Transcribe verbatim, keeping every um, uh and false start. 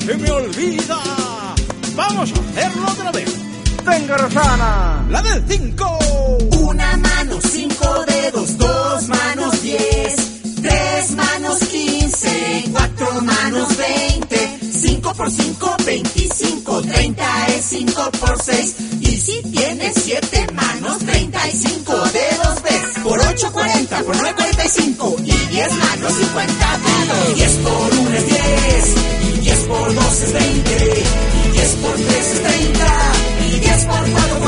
se me olvida. Vamos a hacerlo otra vez. Venga, Rosana. La del cinco. Una mano, cinco dedos, dos manos, diez. Tres manos, quince. Cuatro manos, veinte. Cinco por cinco, veinticinco. Treinta es cinco por seis. Y si tienes siete manos, treinta y cinco dedos ves. Por ocho, cuarenta. Por nueve, cuarenta y cinco. Y diez manos, cincuenta dedos. Diez por uno es diez. Y diez por dos es veinte. Y diez por tres es treinta. Y diez por cuatro